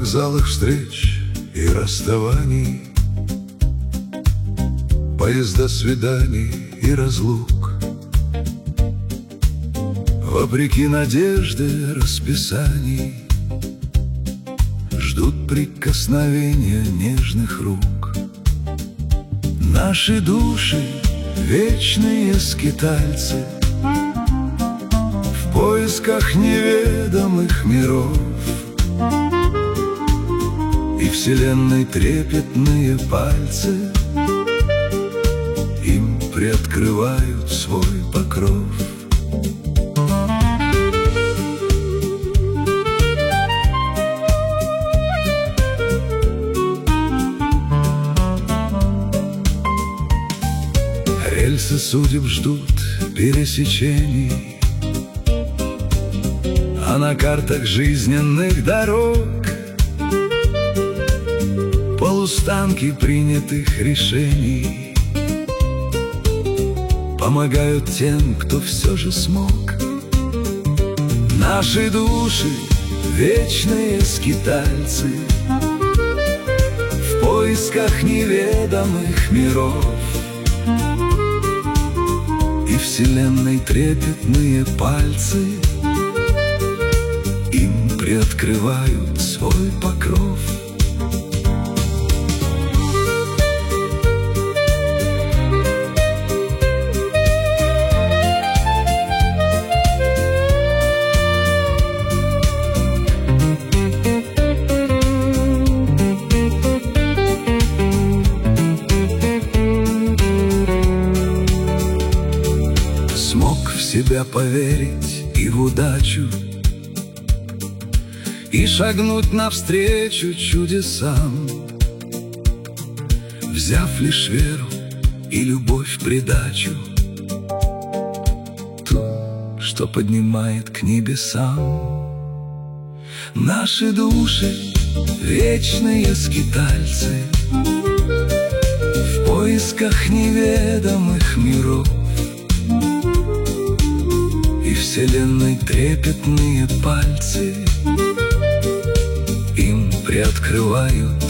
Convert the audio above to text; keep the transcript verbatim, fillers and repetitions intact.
вокзалах встреч и расставаний, поезда свиданий и разлук, вопреки надежде расписаний, ждут прикосновения нежных рук. Наши души — вечные скитальцы в поисках неведомых миров, и вселенной трепетные пальцы им приоткрывают свой покров. Рельсы судеб ждут пересечений, а на картах жизненных дорог полустанки принятых решений помогают тем, кто все же смог. Наши души — вечные скитальцы в поисках неведомых миров, и вселенной трепетные пальцы им приоткрывают свой покров. Смог в себя поверить и в удачу, и шагнуть навстречу чудесам, взяв лишь веру и любовь в придачу, ту, что поднимает к небесам. Наши души — вечные скитальцы в поисках неведомых миров, и вселенной трепетные пальцы им приоткрывают